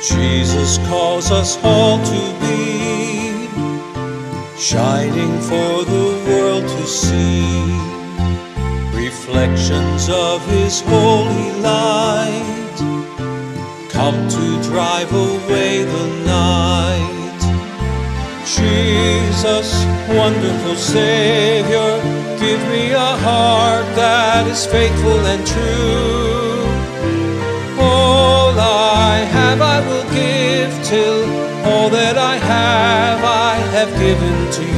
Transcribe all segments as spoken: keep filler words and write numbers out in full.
Jesus calls us all to be, shining for the world to see, reflections of His holy light, come to drive away the night. Jesus, wonderful Savior, give me a heart that is faithful and true. All I have I will give, till all that I have I have given to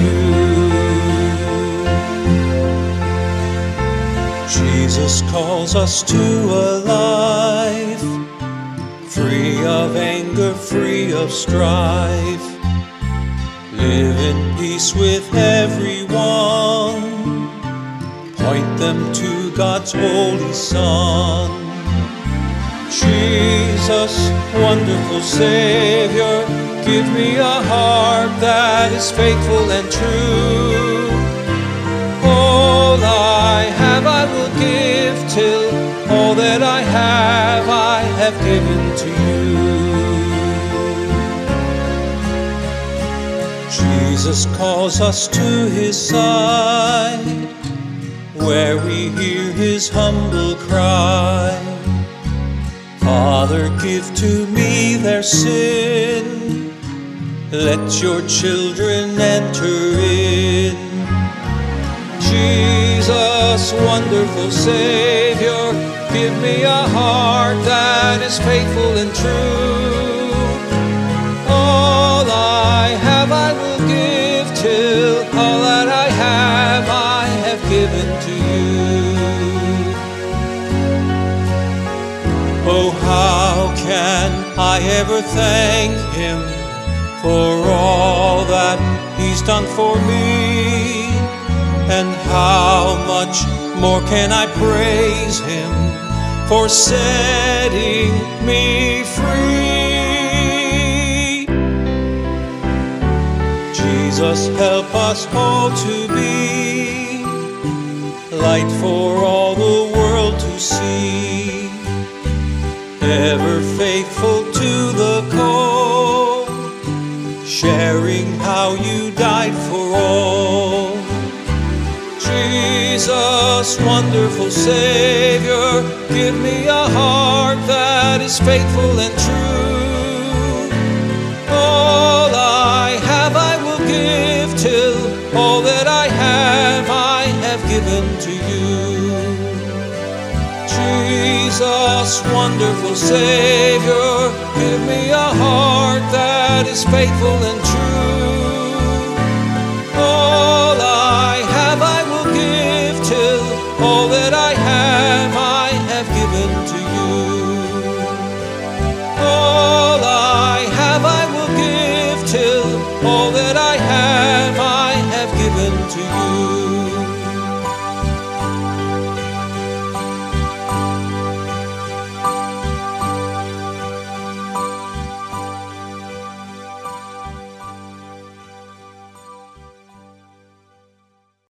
you. Jesus calls us to a life free of anger, free of strife. Live in peace with everyone, point them to God's holy Son. Jesus, wonderful Savior, give me a heart that is faithful and true. All I have I will give, till all that I have I have given to you. Jesus calls us to His side, where we hear His humble cry. Father, give to me their sin, let your children enter in. Jesus, wonderful Savior, give me a heart that is faithful and true. All I have I will give, till all that I have I have given to you. Oh, how can I ever thank Him for all that He's done for me? And how much more can I praise Him for setting me free? Jesus, help us all to be light for all the world to see, ever faithful to the call, sharing how you died for all. Jesus, wonderful Savior, give me a heart that is faithful and true. All I have I will give, till all that I have I have given to you. Jesus, wonderful Savior, give me a heart that is faithful and true.